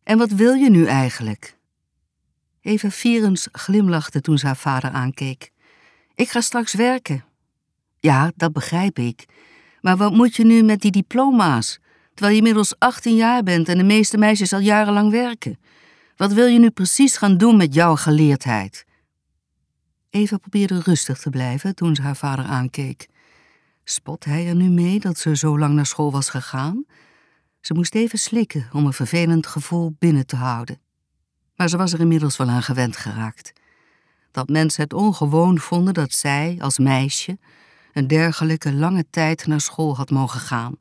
En wat wil je nu eigenlijk? Eva Vierens glimlachte toen ze haar vader aankeek. Ik ga straks werken. Ja, dat begrijp ik. Maar wat moet je nu met die diploma's? Terwijl je inmiddels 18 jaar bent en de meeste meisjes al jarenlang werken. Wat wil je nu precies gaan doen met jouw geleerdheid? Eva probeerde rustig te blijven toen ze haar vader aankeek. Spot hij er nu mee dat ze zo lang naar school was gegaan? Ze moest even slikken om een vervelend gevoel binnen te houden. Maar ze was er inmiddels wel aan gewend geraakt. Dat mensen het ongewoon vonden dat zij, als meisje, een dergelijke lange tijd naar school had mogen gaan.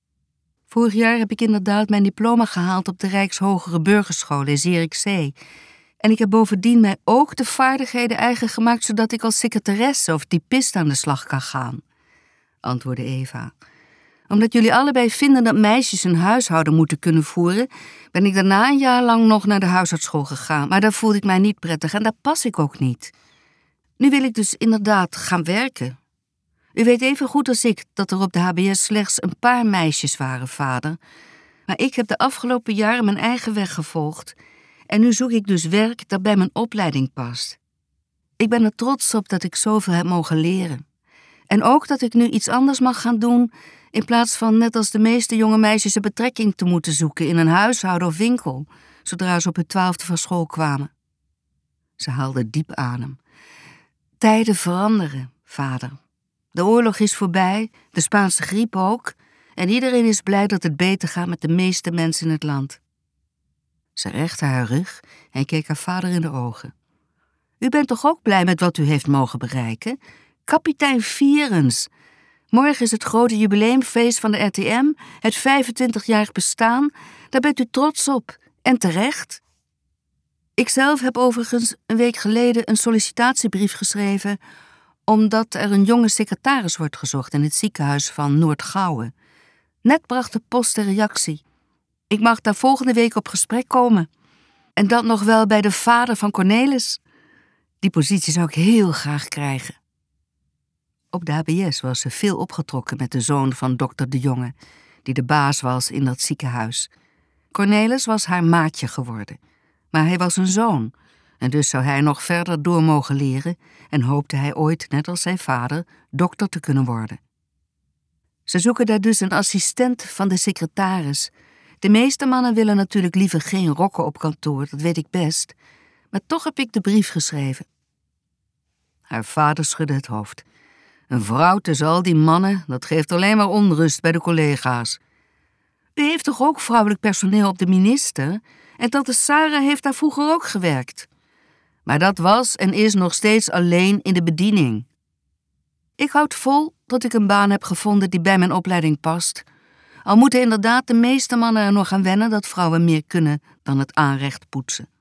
Vorig jaar heb ik inderdaad mijn diploma gehaald op de Rijkshogere Burgerschool in Zierikzee. En ik heb bovendien mij ook de vaardigheden eigen gemaakt, zodat ik als secretaresse of typist aan de slag kan gaan, antwoordde Eva. Omdat jullie allebei vinden dat meisjes een huishouden moeten kunnen voeren, ben ik daarna een jaar lang nog naar de huisartsschool gegaan. Maar daar voelde ik mij niet prettig en daar pas ik ook niet. Nu wil ik dus inderdaad gaan werken. U weet even goed als ik dat er op de HBS slechts een paar meisjes waren, vader. Maar ik heb de afgelopen jaren mijn eigen weg gevolgd. En nu zoek ik dus werk dat bij mijn opleiding past. Ik ben er trots op dat ik zoveel heb mogen leren. En ook dat ik nu iets anders mag gaan doen, in plaats van net als de meeste jonge meisjes een betrekking te moeten zoeken in een huishouden of winkel, zodra ze op hun 12e van school kwamen. Ze haalde diep adem. Tijden veranderen, vader. De oorlog is voorbij, de Spaanse griep ook, en iedereen is blij dat het beter gaat met de meeste mensen in het land. Ze rechtte haar rug en keek haar vader in de ogen. U bent toch ook blij met wat u heeft mogen bereiken? Kapitein Vierens. Morgen is het grote jubileumfeest van de RTM, het 25-jarig bestaan. Daar bent u trots op. En terecht. Ikzelf heb overigens een week geleden een sollicitatiebrief geschreven, omdat er een jonge secretaris wordt gezocht in het ziekenhuis van Noord-Gouwen. Net bracht de post de reactie. Ik mag daar volgende week op gesprek komen. En dat nog wel bij de vader van Cornelis. Die positie zou ik heel graag krijgen. Op de HBS was ze veel opgetrokken met de zoon van dokter De Jonge, die de baas was in dat ziekenhuis. Cornelis was haar maatje geworden. Maar hij was een zoon, en dus zou hij nog verder door mogen leren en hoopte hij ooit, net als zijn vader, dokter te kunnen worden. Ze zoeken daar dus een assistent van de secretaris. De meeste mannen willen natuurlijk liever geen rokken op kantoor, dat weet ik best. Maar toch heb ik de brief geschreven. Haar vader schudde het hoofd. Een vrouw tussen al die mannen, dat geeft alleen maar onrust bij de collega's. U heeft toch ook vrouwelijk personeel op de minister? En tante Sarah heeft daar vroeger ook gewerkt. Maar dat was en is nog steeds alleen in de bediening. Ik houd vol tot ik een baan heb gevonden die bij mijn opleiding past. Al moeten inderdaad de meeste mannen er nog aan wennen dat vrouwen meer kunnen dan het aanrecht poetsen.